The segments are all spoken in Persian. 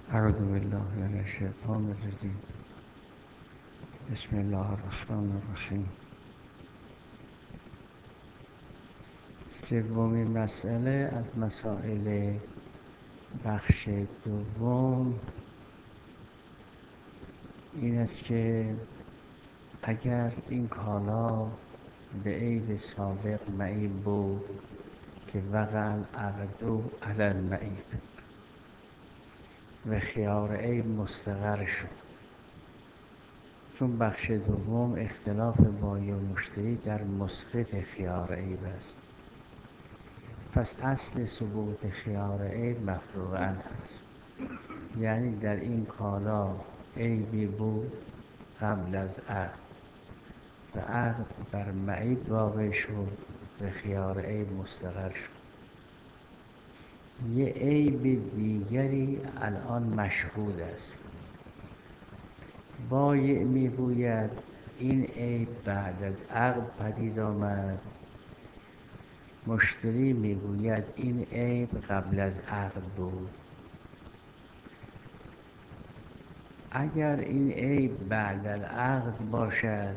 اعوذ بالله من الشیطان الرجیم. بسم الله الرحمن الرحیم. سومین مسئله از مسائل بخش دوم این است که اگر این کالا به عیب سابق معیب بود که وقع العقد علی المعیب و خیار عیب مستقر شد، چون بخش دوم اختلاف بایع و مشتری در مسقط خیار عیب است، پس اصل ثبوت خیار عیب مفروغ عنه است. یعنی در این کالا عیبی بود قبل از عقد و عقد بر معیب واقع شد و خیار عیب مستقر شد. یه عیب دیگری الان مشهود است. بایع میگوید این عیب بعد از عقد پدید آمد، مشتری میگوید این عیب قبل از عقد بود. اگر این عیب بعد از عقد باشد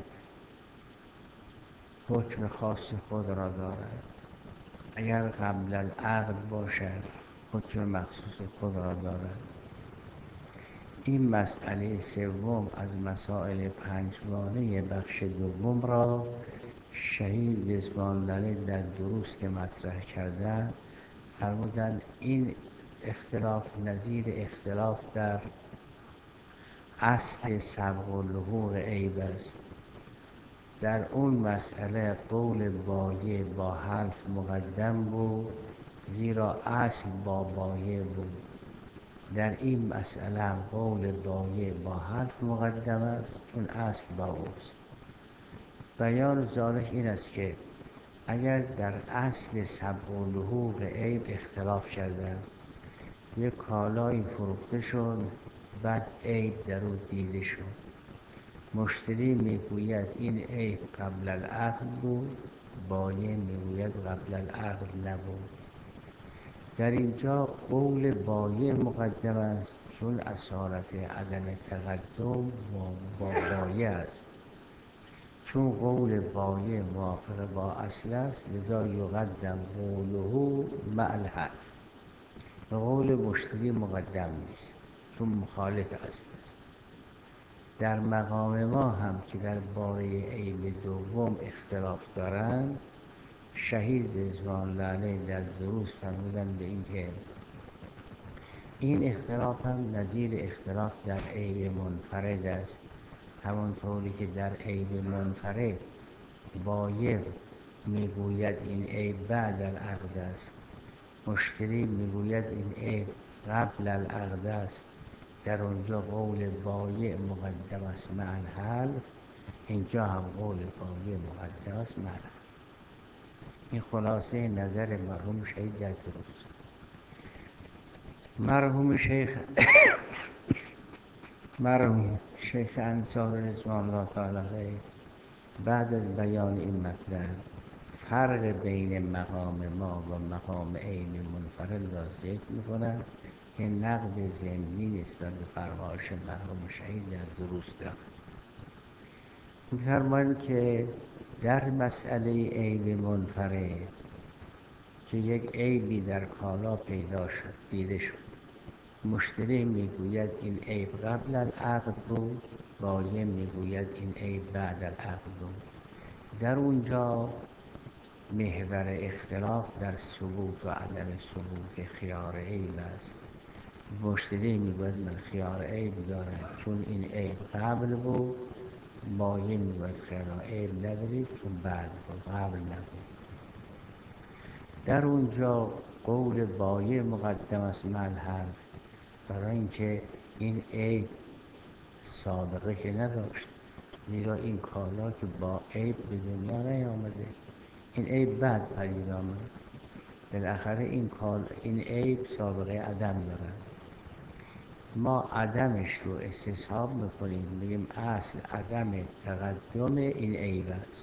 حکم خاص خود را دارد، اگر قبل از عقد باشد حکم مخصوص خود را دارد. این مسئله سوم از مسائل پنجگانه بخش دوم را شهید رضوان‌الله در دروس که مطرح کردند فرمودند این اختلاف نظیر اختلاف در اصل سبق و لحوق عیب است. در اون مسئله قول بایع با حلف مقدم بود، زیرا اصل با بایع بود. در این مسئله قول بایع با حلف مقدم است، چون اصل با اوست. بیان ذالک این است که اگر در اصل سبق و لحوق عیب اختلاف کردند، یک کالایی فروخته شد بعد عیب در او دیده شد، مشتری میگوید این عیب قبل العقد بود، بایع میگوید قبل العقد نبود. در اینجا قول بایع مقدم است، چون اصالت عدم تقدم با بایع است. چون قول بایع موافق با اصل است، لذا یقدم قوله مع الحلف و قول مشتری مقدم نیست، چون مخالف اصل است. در مقام ما هم که در باره عیب دوم اختلاف دارند، شهید رضوان‌الله علیه در دروس فرمودند به این که این اختلاف هم نظیر اختلاف در عیب منفرد است. همانطوری که در عیب منفرد بایع میگوید این عیب بعد العقد است، مشتری میگوید این عیب قبل العقد است، در اونجا قول بایع مقدم است مع الحلف، اینجا هم قول بایع مقدم است مع الحلف. این خلاصه نظر مرحوم شهید در دروس. مرحوم شیخ انصار رضوان الله تعالی علیه بعد از بیان این مطلب فرق بین مقام ما و مقام عین منفرد را ذکر می‌کنند که نقد ضمنی نسبت به فرمایش مرحوم شهید در دروس دارد. می‌فرمایند که در مسئله عیب منفرد که یک عیبی در کالا پیدا شد، دیده شد، مشتری میگوید این عیب قبل العقد بود، بایع میگوید این عیب بعد العقد بود. در اونجا محور اختلاف در ثبوت و عدم ثبوت خیار عیب است. مشتری میگوید من خیار عیب دارم چون این عیب قبل بود، بایع میگوید خیار عیب ندارید چون بعد بود، قبل نبود. در اونجا قول بایع مقدم است مع الحلف، برای اینکه این عیب سابقه که نداشت، زیرا این کالا که با عیب به دنیا نیامده، این عیب بعد پدید آمد. بالاخره این عیب سابقه عدم دارد. ما عدمش رو استصحاب میکنیم، میگیم اصل عدم تقدم این عیب است.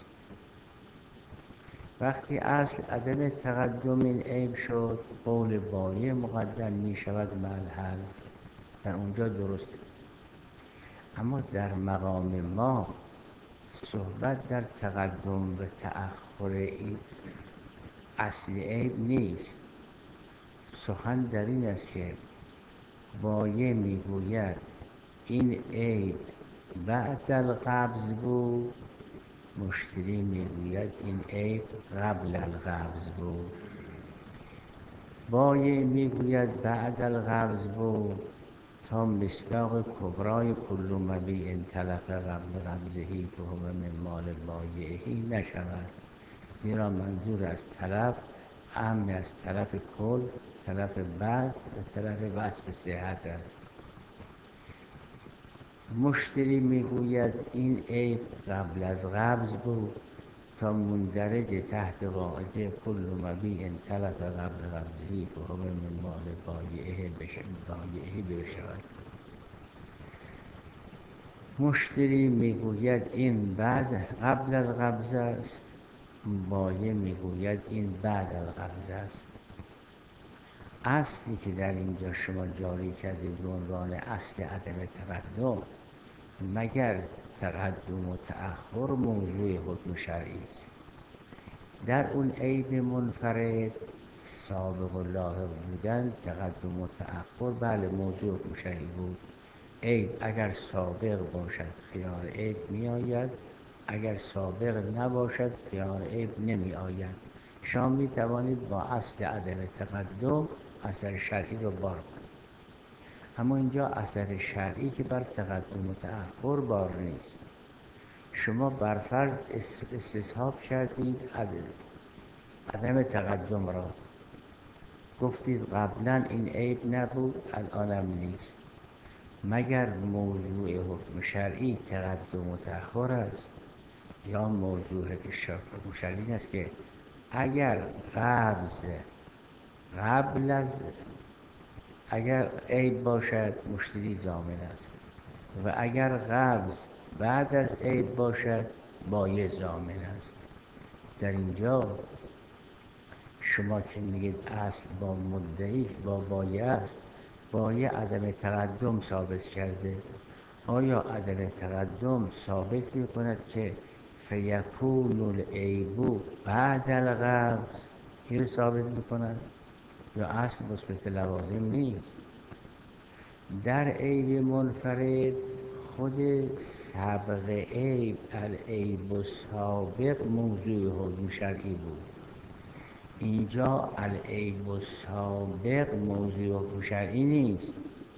وقتی اصل عدم تقدم این عیب شد، قول بایع مقدم می شود مع الحلف در اونجا درست. اما در مقام ما صحبت در تقدم و تأخر اصل عیب نیست. سخن در این است که بایه میگوید این عیب بعد القبض بود، مشتری میگوید این عیب قبل القبض بود. بایه میگوید بعد القبض بود تا مصداق کبرای کل مبیع تلف قبل قبضهی فهو من مال بایعه نشود، زیرا منظور از تلف اعم از تلف کل، تلف بعض و تلف وصف صحت است. مشتری میگوید این عیب قبل از قبض بود تا مندرج تحت قاعده کل مبیع تلف قبل قبضهی فهو من مال بایعه بشود. مشتری میگوید این بعد قبل القبض است، بایع میگوید این بعد القبض است. اصلی که در اینجا شما جاری کردید به عنوان اصل عدم تقدم، مگر تقدم و تأخر موضوع حکم شرعی است. در اون عیب منفرد سابق و لاحق بودن، تقدم و تأخر بله موضوع حکم شرعی بود. عیب اگر سابق باشد خیار عیب می آید، اگر سابق نباشد خیار عیب نمی آید. شما می توانید با اصل عدم تقدم اثر شرعی رو بار کنید. اما اینجا اثر شرعی که بر تقدم و تأخر بار نیست. شما برفرض استصحاب کردید عدم تقدم را، گفتید قبلا این عیب نبود الانم نیست. مگر موضوع حکم شرعی تقدم و تأخر است، یا موضوع حکم شرعی است که اگر قبض قبل از اگر عیب باشد مشتری ضامن است و اگر قبض بعد از عیب باشد بایع ضامن است. در اینجا شما که میگید اصل با مدعی با بایع است، بایع عدم تقدم ثابت کرده. آیا عدم تقدم ثابت میکند که فیکون العیب بعد القبض این رو ثابت میکند، یا اصل مثبت لوازم نیست؟ در عیب منفرد خود سبق عیب العیب السابق موضوع حکم شرعی بود. اینجا العیب السابق موضوع حکم شرعی نیست.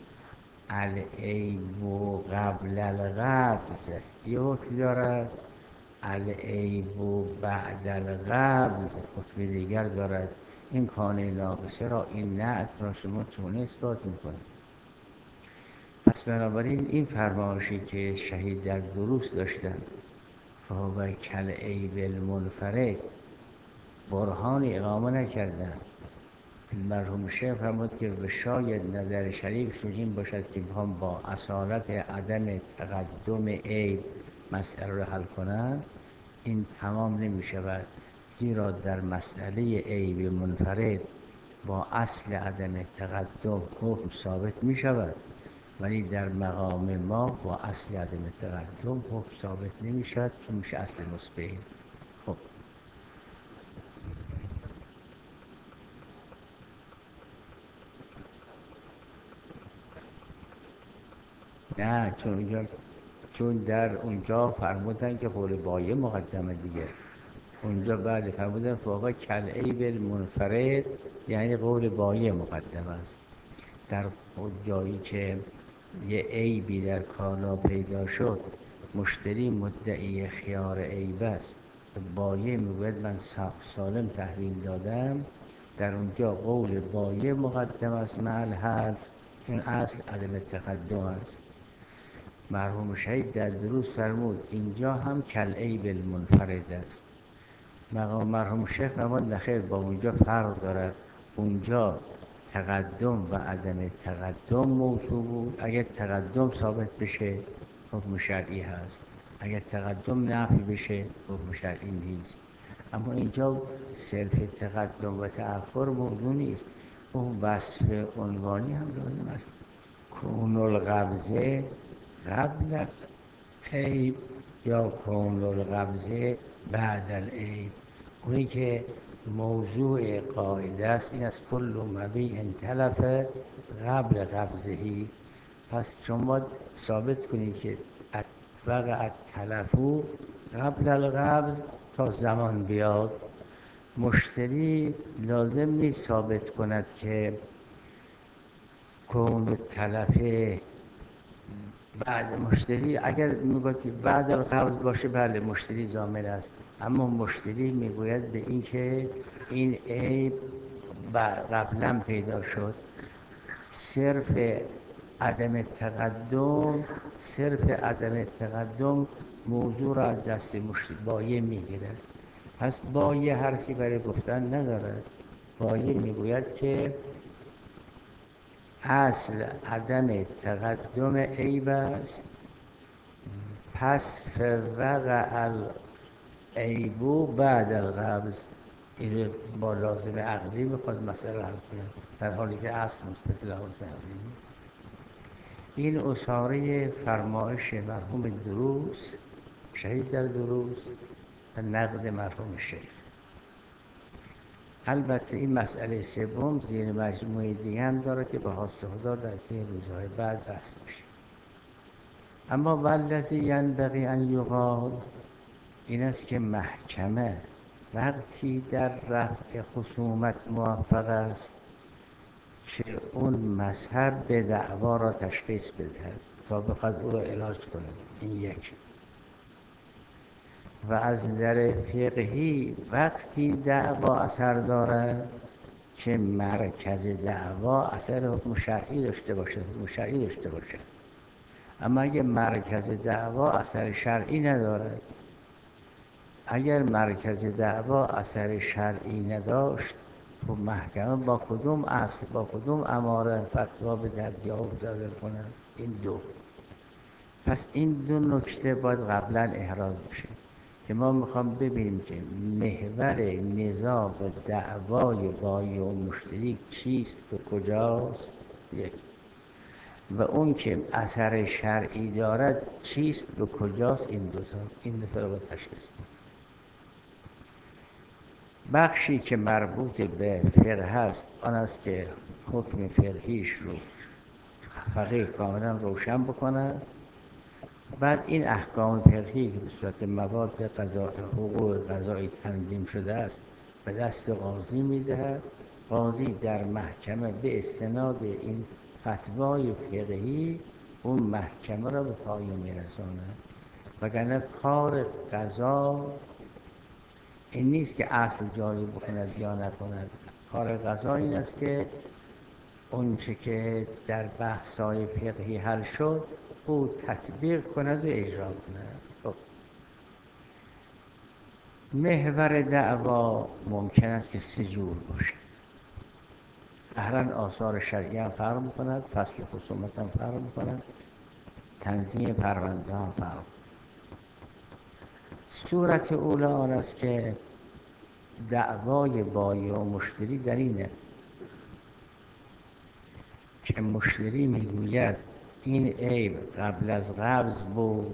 العیب قبل القبض یه حکم دارد، العیب بعد القبض حکم دیگر دارد. این کانه ناقصه را این نعت را شما چونه اثبات میکنید؟ پس بنابراین این فرمایشی که شهید در دروس داشتن فهو کالعیب المنفرد برهان اقامه نکردن. مرحوم شیخ فرمود که شاید نظر شریفشون این باشد که هم با اصالت عدم تقدم عیب مسئله را حل کنند. این تمام نمی شود، زیرا در مسئله عیب منفرد با اصل عدم تقدم حکم ثابت می شود، ولی در مقام ما با اصل عدم تقدم حکم ثابت نمی شود چون میشه اصل مثبت. خب نه، چون در اونجا فرمودن که قول بایع مقدمه دیگه. اونجا بعد فرمودن فوق کالعیب المنفرد یعنی قول بایع مقدم است. در جایی که یه عیبی در کالا پیدا شد، مشتری مدعی خیار عیب است، بایع میگوید من سالم تحویل دادم، در اونجا قول بایع مقدم است مع الحلف، چون اصل عدم تقدم است. مرحوم شهید در دروس فرمود اینجا هم کالعیب المنفرد است. مرحوم شیخ فرمود نخیر، با اونجا فرق دارد. اونجا تقدم و عدم تقدم موضوع بود. اگر تقدم ثابت بشه حکم شرعی هست، اگر تقدم نفی بشه حکم شرعی نیست. اما اینجا صرف تقدم و تأخر موضوع نیست، اون وصف عنوانی هم لازم است. کون القبضه قبل العیب یا کون القبضه بعد العیب. اونی که موضوع قاعده است این است کل مبیع تلف قبل قبضهی. پس شما ثابت کنید که وقع تلفو قبل القبض تا زمان بیاد. مشتری لازم نیست ثابت کند که کون تلفه بعد. مشتری اگر میگوید که بعد القبض باشه بله مشتری ضامن است، اما مشتری میگوید به این که این عیب قبلا پیدا شد. صرف عدم تقدم موضوع را از دست بایع میگیرد. پس بایع حرفی برای گفتن ندارد. بایع میگوید که اصل عدم تقدم عیب است، پس فوقع العیب بعد القبض. این با لازم عقلی میخواد مسئله حل کنه، در حالی که اصل مثبت لازم عقلی نیست. این اصاره فرمایش مرحوم دروس، شهید در دروس، و نقد مرحوم شیخ. البته این مسئله سوم زیر مجموعه دیگه هم داره که به حاصل خدا در طی روزهای بعد بحث میشه. اما والذی ینبغی ان یقال این است که محکمه وقتی در رفع خصومت موفق است که اون مذهب به دعوا را تشخیص بدهد تا بخواد او را علاج کنه. این یک. و از نظر فقهی وقتی دعوا اثر دارد که مرکز دعوا اثر حکم شرعی داشته باشه، اما اگه مرکز دعوا اثر شرعی ندارد، اگر مرکز دعوا اثر شرعی نداشت، خب محکمه با کدوم اصل با کدوم اماره فتوا بدهد یا صادر کند؟ این دو. پس این دو نکته باید قبلا احراز بشه که ما میخوام ببینیم که محور نزاع و دعوای بایع و مشتری چیست و کجاست، یک. و اون که اثر شرعی دارد چیست و کجاست، این دو تا رو تشخیص کنیم. بخشی که مربوط به فقه هست آن است که حکم فقهیش رو فقیه کاملا روشن بکنه. بعد این احکام فقهی که به صورت مواد حقوق قضایی تنظیم شده است به دست قاضی میدهد. قاضی در محکمه به استناد این فتوای فقهی اون محکمه را به پایان میرساند. وگرنه کار قضا این نیست که اصل جاری بکند یا نکند. کار قضا این است که اون چه که در بحث‌های فقهی حل شد او تطبیق کند و اجرا کند. خب محور دعوا ممکن است که سه جور باشه. اهلا آثار شرعی هم فرق می‌کند، فصل خصومت هم فرق می‌کند، تنظیم پرونده هم فرق می‌کند. صورت اولی آن است که دعوای بایع و مشتری در اینه که مشتری میگوید این عیب قبل از قبض بود،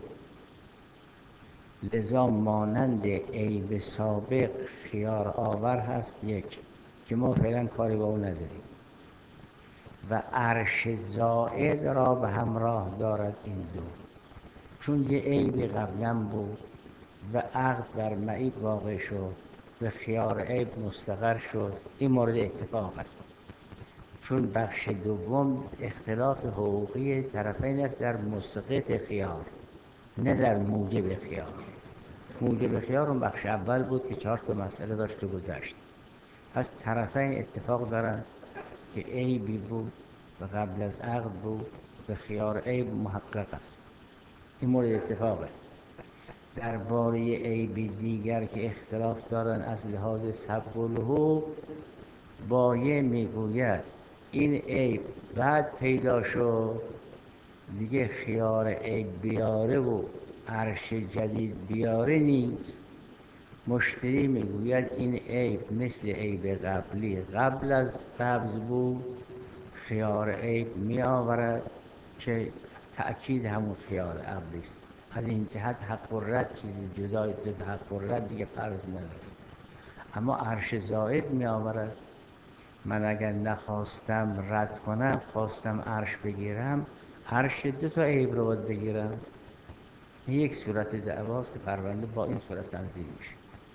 لذا مانند عیب سابق خیار آور هست، یک، که ما فعلا کاری با اون نداریم، و عرش زائد را به همراه دارد. این دو، چون یه عیب قبلا بود و عقد بر معیب واقع شد و خیار عیب مستقر شد، این مورد اتفاق است. چون بخش دوم اختلاف حقوقی طرفین است در مسقط خیار، نه در موجب خیار. موجب خیار اون بخش اول بود که 4 تا مسئله داشت و گذشت. پس طرفین اتفاق دارند که عیبی بود و قبل از عقد بود و خیار عیب محقق است. این مورد اتفاقه. درباره عیبی دیگر که اختلاف دارند از لحاظ سبب الحقوق، بایع میگوید این عیب بعد پیدا شد، دیگه خیار عیب بیاره و عرش جدید بیاره نیست. مشتری میگوید این عیب مثل عیب قبلی قبل از قبض بود، خیار عیب می آورد که تأکید همون خیال عقلی است. از این جهت حق و رد چیزی جدای حق و رد دیگه فرض نداره. اما عرش زائد می آورد. من اگر نخواستم رد کنم، خواستم عرش بگیرم، عرش دو تا عیب رو باید بگیرم. این یک صورت دعواست که پرونده با این صورت تنظیم میشه.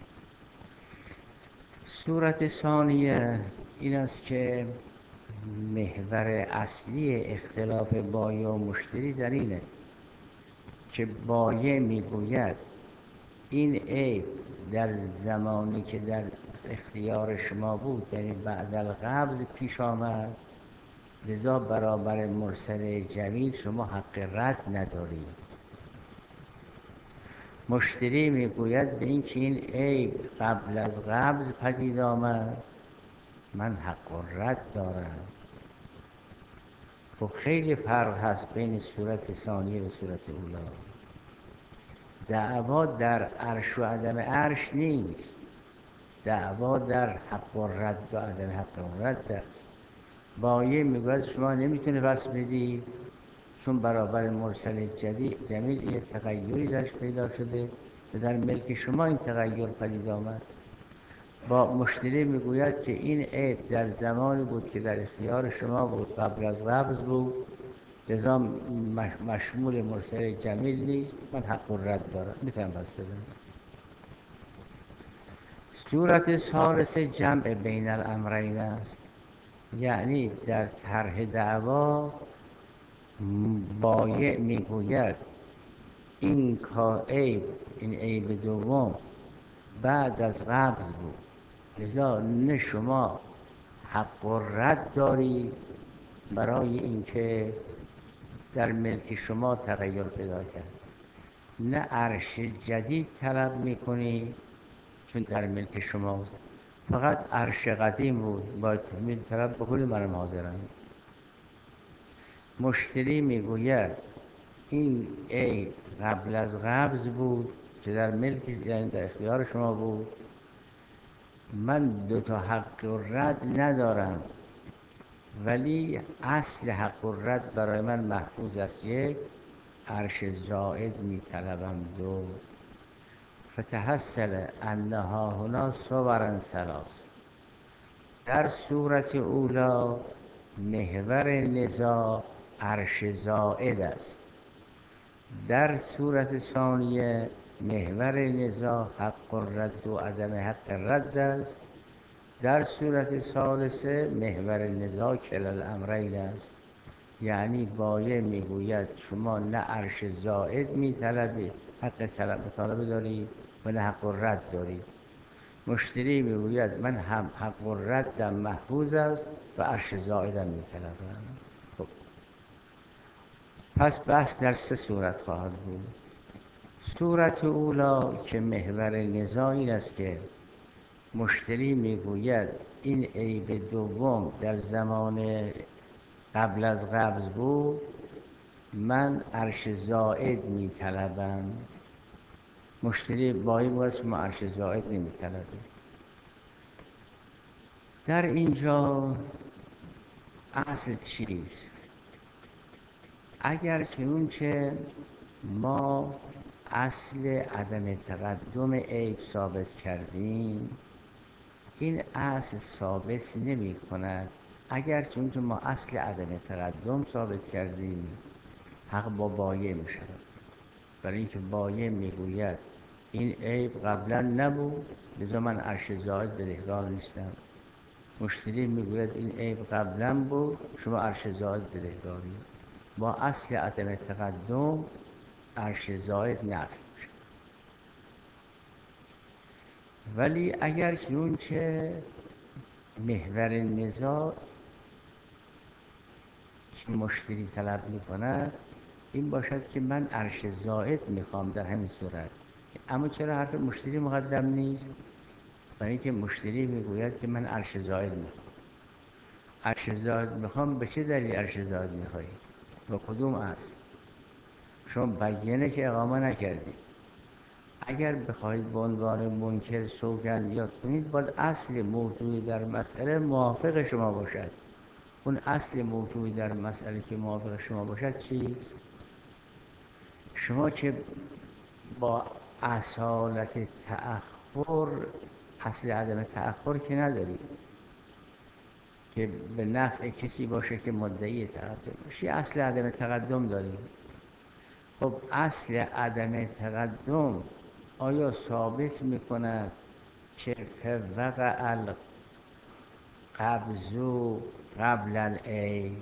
صورت ثانیه این است که محور اصلی اختلاف بایع و مشتری در اینه که بایع میگوید این عیب در زمانی که در اختیار شما بود، یعنی بعد القبض پیش آمد، لذا برابر مرسل جمیل شما حق رد ندارید. مشتری میگوید به این که این عیب قبل از قبض پدید آمد، من حق و رد دارم. خب خیلی فرق هست بین صورت ثانیه و صورت اولی. دعوا در عرش و عدم عرش نیست، دعوا در حق و رد و عدم حق و رد است. بایع میگوید شما نمیتونه پس بدی چون برابر مرسل جمیل یه تغییری درش پیدا شده و در ملک شما این تغییر پدید آمد. با مشتری میگوید که این عیب در زمانی بود که در اختیار شما بود، قبل از قبض بود، لذا مشمول مرسل جمیل نیست، من حق و رد دارم، میتونم پس بدم. صورت ثالثه جمع بین الامرین است، یعنی در طرح دعوا بایع میگوید این عیب، این عیب دوم بعد از قبض بود، لذا نه شما حق و رد داری برای اینکه در ملک شما تغییر پیدا کرد، نه عرش جدید طلب میکنی چون در ملک شماست، فقط عرش قدیم بود باید طلب بکنی، منم حاضرم. مشتری میگوید این عیب قبل از قبض بود که در ملک، یعنی در اختیار شما بود، من دو تا حق و رد ندارم، ولی اصل حق و رد برای من محفوظ است. یک، عرش زائد میطلبم. دو، فتحصل انها هنا صورا ثلاث. در صورت اولا محور نزاع عرش زائد است، در صورت ثانیه محور نزاع حق الرد و عدم حق رد است، در صورت ثالثه محور نزاع کلا الامرین است، یعنی بایع میگوید شما نه عرش زائد میطلبید، حق طلب دارید و نه حق الرد دارید. مشتری میگوید من هم حق الردم محفوظ است و عرش زائدم میطلبم. خب پس بحث در سه صورت خواهد بود. صورت اولا که محور نزاع این است که مشتری میگوید این عیب دوم در زمان قبل از قبض بود، من عرش زائد میطلبم. مشتری بایع میگوید شما عرش زائد نمیطلبید. در اینجا اصل چیست؟ اگر چنونچه ما اصل عدم تقدم عیب ثابت کردیم، این اصل ثابت نمی کند. اگر چنونچه ما اصل عدم تقدم ثابت کردیم، حق با بایع می شود، برای اینکه بایع میگوید این عیب قبلا نبود، لذا من عرش زائد بدهکار نیستم. مشتری میگوید این عیب قبلا بود، شما عرش زائد بدهکاری. با اصل عدم تقدم عرش زائد نفی میشه. ولی اگر چنونچه محور نزاع که مشتری طلب میکند این باشد که من عرش زائد میخوام در همین صورت، اما چرا حرف مشتری مقدم نیست؟ برای اینکه مشتری میگوید که من عرش زائد میخوام. عرش زائد میخوام، به چه دلیل عرش زائد میخوایی؟ و کدوم اصل؟ شما بیانه که اقامه نکردید. اگر بخواهید به عنوان منکر سوگند یاد کنید، باید اصل موضوعی در مسئله موافق شما باشد. اون اصل موجود در مسئله که موافق شما باشد چیست؟ شما که با اصالت تأخر، اصل عدم تأخر که ندارید که به نفع کسی باشه که مدعی تقدم باشه، اصل عدم تقدم دارید. خب اصل عدم تقدم آیا ثابت میکند که فوقع القبض قبل العیب،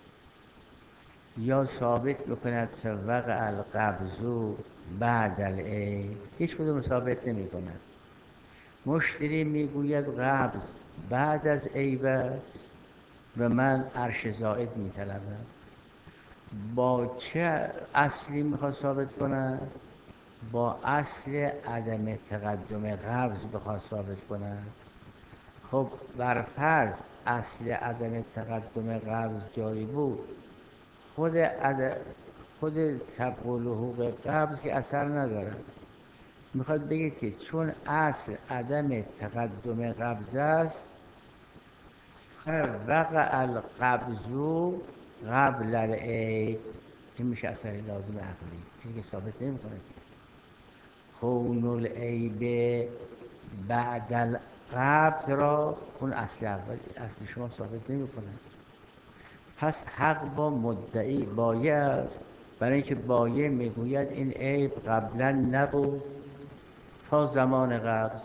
یا ثابت میکند فوقع القبض بعد العیب؟ هیچ کدوم ثابت نمیکند. مشتری میگوید قبض بعد از عیب است و من عرش زائد میطلبم. با چه اصلی میخواد ثابت کند؟ با اصل عدم تقدم قبض بخواد ثابت کند. خب بر فرض اصل عدم تقدم قبض جاری بود، خود سبق و لحوق قبض که اثر نداره. میخواد بگید که چون اصل عدم تقدم قبض است، وقع القبض قبل العیب، این میشه اثر لازم عقلی، چیزی که ثابت نمیکنه. کون العیب بعد القبض را اون اصل اول، اصل شما ثابت نمیکنه. پس حق با مدعی بایع است، برای اینکه بایع میگوید این عیب قبلا نبود تا زمان قبض.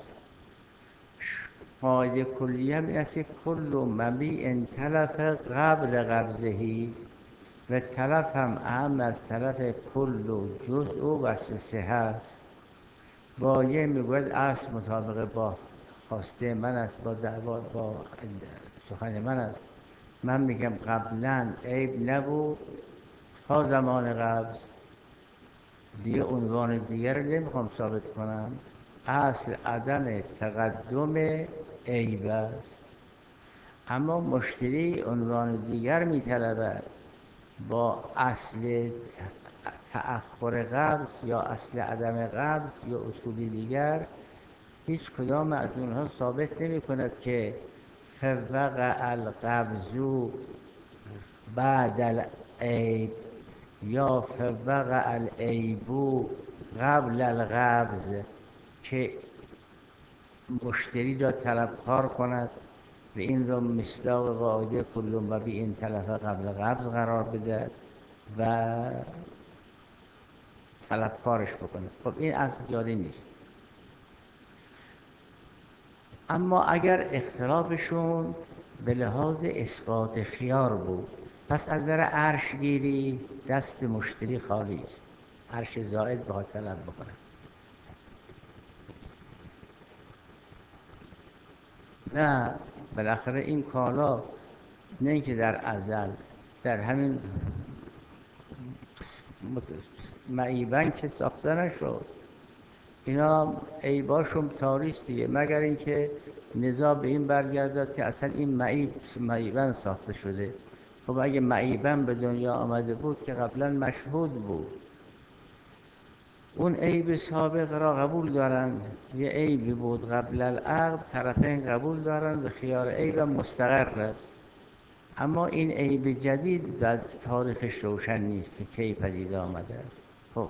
قاعده کلی هم این است که کل مبیع تلف قبل قبضهی، و تلف هم اهم از تلف کل و جزء و وصف صحه است. بایع میگوید اصل مطابق با خواسته من است، با دعوا با سخن من است. من میگم قبلا عیب نبود تا زمان قبض، دیگه عنوان دیگر نمیخوام ثابت کنم، اصل عدم تقدم عیب است. اما مشتری عنوان دیگر میطلبد با اصل تأخر قبض یا اصل عدم قبض یا اصول دیگر، هیچ کدام از اونها ثابت نمی کند که فوقع القبض بعد العیب یا فوقع العیب قبل القبض، که مشتری را طلبکار کند و این را مصداق قاعده کل مبیع تلف قبل قبض قرار بده و طلبکارش بکنه. خب این اصل جاری نیست. اما اگر اختلافشون به لحاظ اثبات خیار بود، پس از در عرش گیری دست مشتری خالی است، عرش زائد باید طلب بکنه. نه، بالاخره این کالا نه اینکه در ازل در همین معیبن که ساخته نشد، اینا عیباشون تاریست دیگه، مگر اینکه نزاع به این برگردد که اصلا این معیبن ساخته شده. خب اگه معیبن به دنیا آمده بود که قبلا مشهود بود، اون عیب سابق را قبول دارن، یه عیبی بود قبل العقد، طرفین قبول دارن و خیار عیب مستقر است. اما این عیب جدید از تاریخش روشن نیست که کی پدید آمده است. خب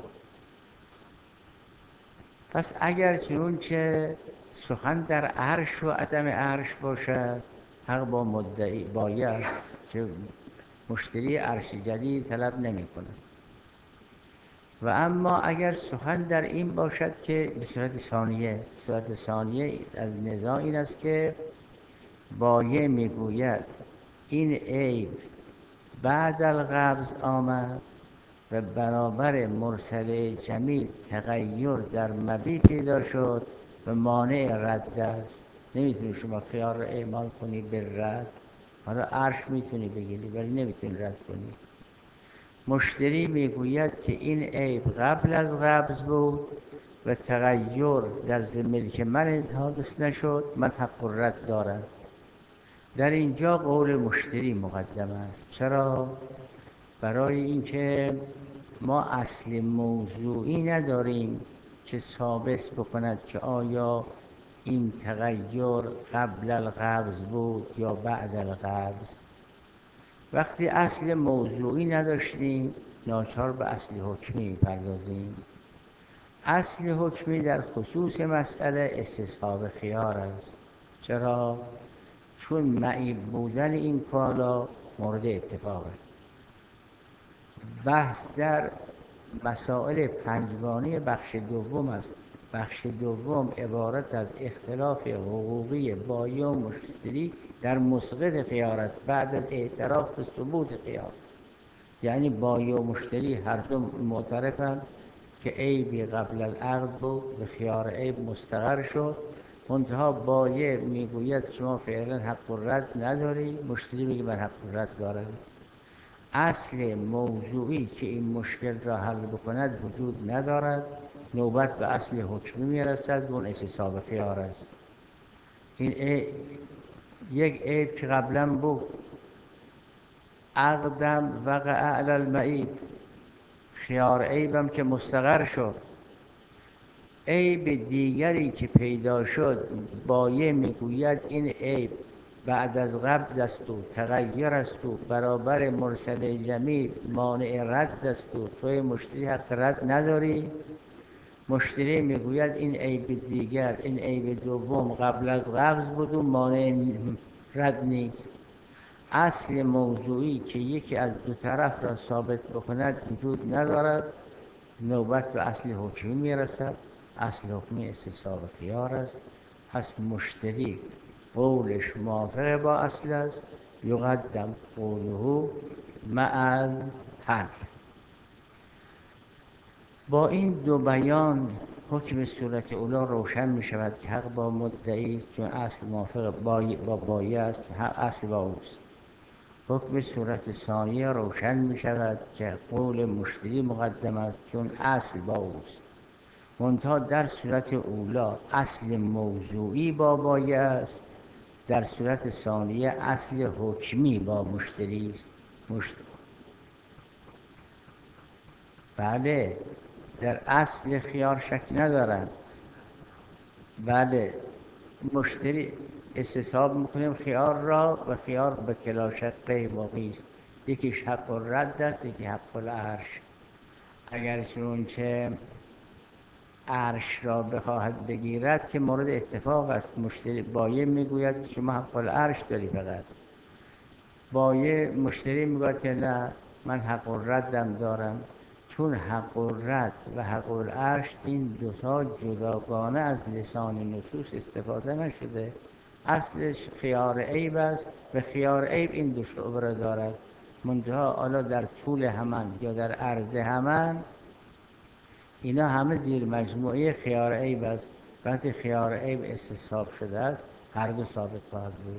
پس اگر چنونچه سخن در عرش و عدم عرش باشد، حق با مدعی بایع است که مشتری عرش جدید طلب نمی کند. و اما اگر سخن در این باشد که به صورت ثانیه از نزاع این است که بایع میگوید این عیب بعد القبض آمد و برابر مرسله جمیل تغییر در مبیع پیدا شد و مانع رد است، نمیتونی شما خیار رو اعمال کنی به رد. حالا عرش میتونی بگیری ولی نمیتونی رد کنی. مشتری میگوید که این عیب قبل از قبض بود و تغییر در ملک من حادث نشد، من حق رد دارم. در اینجا قول مشتری مقدم است. چرا؟ برای اینکه ما اصل موضوعی نداریم که ثابت بکند که آیا این تغییر قبل القبض بود یا بعد القبض. وقتی اصل موضوعی نداشتیم ناچار به اصل حکمی می‌پردازیم. اصل حکمی در خصوص مسئله استصحاب خیار است. چرا؟ چون معیب بودن این کالا مورد اتفاقه. بحث در مسائل پنجگانه بخش دوم است. بخش دوم عبارت از اختلاف حقوقی بایع و مشتری در مسقط خیار است بعد از اعتراف به ثبوت خیار. یعنی بایع و مشتری هر دو معترفند که عیبی قبل العقد بود، به خیار عیب مستقر شد. منتها بایع میگوید شما فعلا حق الرد نداری، مشتری میگه من حق الرد دارم. اصل موضوعی که این مشکل را حل بکند وجود ندارد، نوبت به اصل حکمی میرسد و اون استصحاب خیار است. این یک عیب که قبلا بود، عقدم وقع علی المعیب، خیار عیبم که مستقر شد. عیب دیگری که پیدا شد، بایع میگوید این عیب بعد از قبض است و تغییر است و برابر مرسل جمیل مانع رد است و توی مشتری حق رد نداری. مشتری میگوید این عیب دیگر، این عیب دوم قبل از قبض بود و مانع رد نیست. اصل موضوعی که یکی از دو طرف را ثابت بکند وجود ندارد، نوبت به اصل حکمی میرسد. اصل حکمی استصحاب خیار است. پس مشتری قولش موافق با اصل است، یقدم قوله مع الحلف. با این دو بیان حکم صورت اولی روشن می شود که حق با مدعی است چون اصل موافق با بایع است، اصل با اوست. حکم صورت ثانیه روشن می شود که قول مشتری مقدم است چون اصل با اوست. منتها در صورت اولا اصل موضوعی با بایع است، در صورت ثانیه اصل حکمی با مشتری است. بله، در اصل خیار شک ندارم. بله، مشتری استصحاب میکنیم خیار را و خیار به کلا شقه باقی است. یکیش حق الرد است، یکی حق العرش. اگر چنانچه عرش را بخواهد بگیرد که مورد اتفاق است. مشتری بایع میگوید شما حق العرش داری، فقط بایع مشتری میگوید که نه من حق الردم دارم. چون حق الرد و حق العرش این دوتا جداگانه از لسان نصوص استفاده نشده، اصلش خیار عیب است و خیار عیب این دو شعبه را دارد. منتها حالا در طول همان یا در عرض همان اینا همه زیر مجموعه خیار عیب است. وقتی خیار عیب استصحاب شده است هر دو ثابت خواهد بود.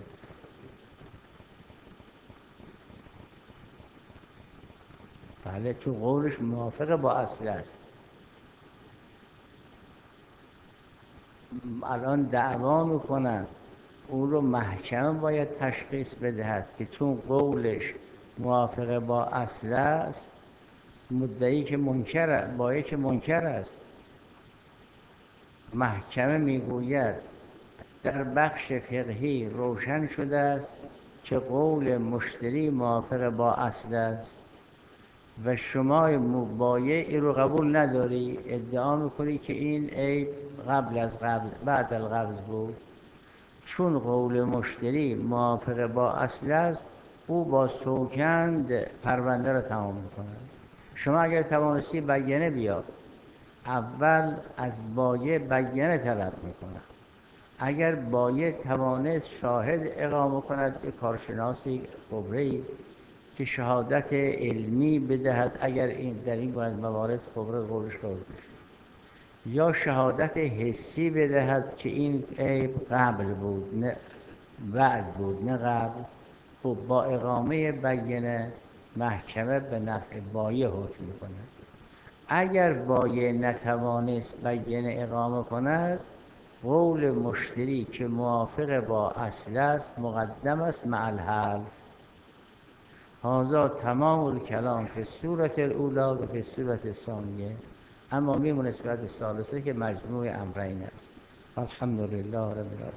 بله، چون قولش موافق با اصل است. الان دعوا میکنن، او رو محکمه باید تشخیص بدهد که چون قولش موافق با اصل است، مدعی که منکر است، بایع که منکر است. محکمه میگوید در بخش فقهی روشن شده است که قول مشتری موافق با اصل است و شما بایع این رو قبول نداری، ادعا میکنی که این عیب قبل از قبض بعد القبض بود. چون قول مشتری موافق با اصل است، او با سوگند پرونده را تمام میکنه. شما اگر توانستی بیانه بیار، اول از بایع بیانه طلب میکنه. اگر بایع توانست شاهد اقامه کند به کارشناسی خبره‌ای که شهادت علمی بدهد، اگر این در این موارد خبره قولش قبول بشه، یا شهادت حسی بدهد که این عیب قبل بود نه بعد بود نه قبل. خب با اقامه بیانه محکمه به نفع بایع حکم میکنه. اگر بایع نتوانست بیانه اقامه کند، قول مشتری که موافق با اصل است مقدم است مع الحلف. هذا تمام الکلام فی الصورة الاولی و فی الصورة الثانیه. اما میمونه صورت ثالثه که مجموع امرین است. الحمدلله رب العالمین.